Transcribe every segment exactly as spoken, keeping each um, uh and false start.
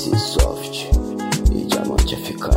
C Soft e Diamante F K.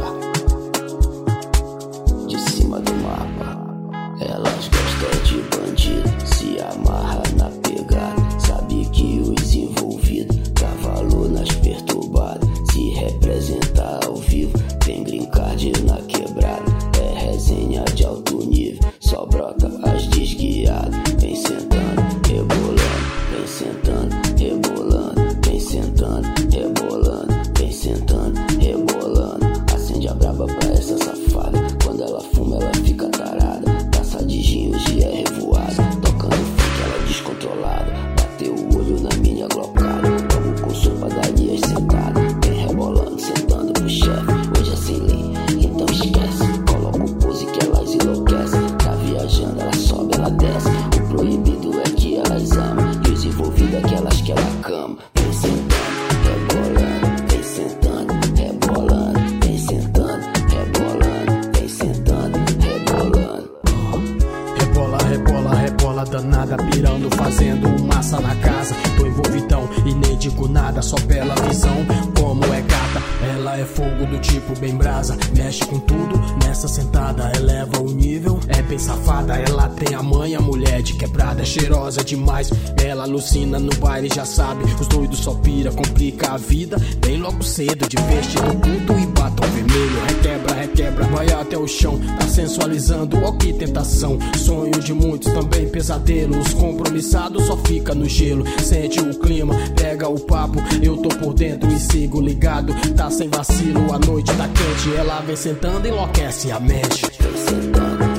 De cima do mapa, elas gostam de bandido, se amarra na pegada. Sabe que os envolvidos dá valor nas perturbadas. Se representa ao vivo, tem green card na quebrada. É resenha de alto nível, só brota as desguiadas. Vem sentando, rebolando, vem sentando, rebolando, vem sentando, rebolando, vem sentando, rebolando. Acende a braba pra essa safada, quando ela fuma ela fica tarada. Taça de gin hoje é revoada, tocando funk ela é descontrolada. Bateu o olho na minha glocada, logo com sopa dali sentada. Vem rebolando, sentando pro chefe, hoje é sem lei, então esquece. Coloca o pose que elas enlouquecem, tá viajando, ela sobe, ela desce. O proibido é que elas amam, e os envolvidos é que elas querem a cama. Vem sentando, rebolando, vem sentando, rebolando, vem sentando, rebolando, vem sentando, rebolando. Rebola, rebola, rebola danada, pirando, fazendo massa na casa. Tô envolvidão e nem digo nada, só bela visão. Como é gata, ela é fogo do tipo bem brasa. Mexe com tudo, nessa sentada eleva o nível. É bem safada, ela tem a manha, mulher de quebrada. É cheirosa demais, ela alucina no baile, já sabe. Os doidos só pira, complica a vida. Bem logo cedo, de vestido curto e batom vermelho. Requebra, requebra, vai até o chão. Tá sensualizando, ó que tentação. Sonho de muitos, também pesadelos. Compromissado só fica no gelo. Sente o clima, pega o papo. Eu tô por dentro e sigo ligado. Tá sem vacilo, a noite tá quente. Ela vem sentando, enlouquece a mente. Vem sentando,